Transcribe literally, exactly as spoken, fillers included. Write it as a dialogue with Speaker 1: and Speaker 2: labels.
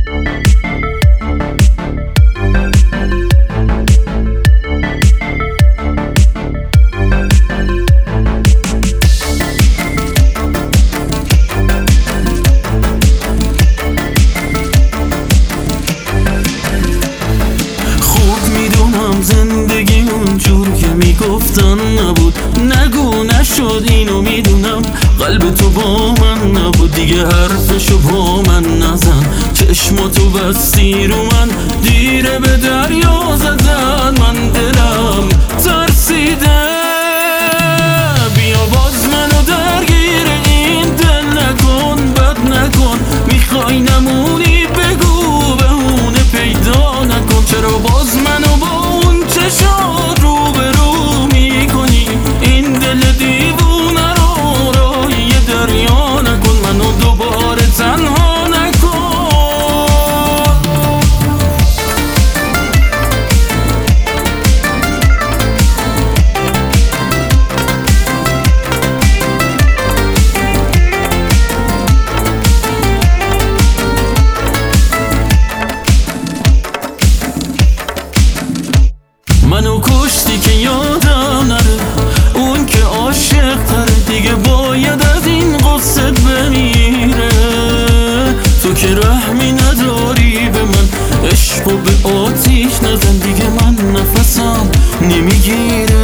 Speaker 1: زندگی اونجور که میگفتن نبود، نگو نشد اینو میدونم، قلب تو با من نبود، دیگه حرفشو با من نزن، چشماتو بستی رو من، دیره به دریا زدن، من دلم ترسیده، بیا باز منو درگیر این دل نکن، بد نکن، میخوای نمونی بگو بهونه پیدا نکن، چرا باز منو با چشات رو به رو میکنی، این دل دیوونه رو راهی دریا نکن، منو دوباره تنها نکن. منو کشتی که یادم نره، اون که عاشق تره، دیگه باید از این قصه بمیره، تو که رحمی نداری به من، عشقو به آتیش نزن، دیگه من نفسم نمیگیره.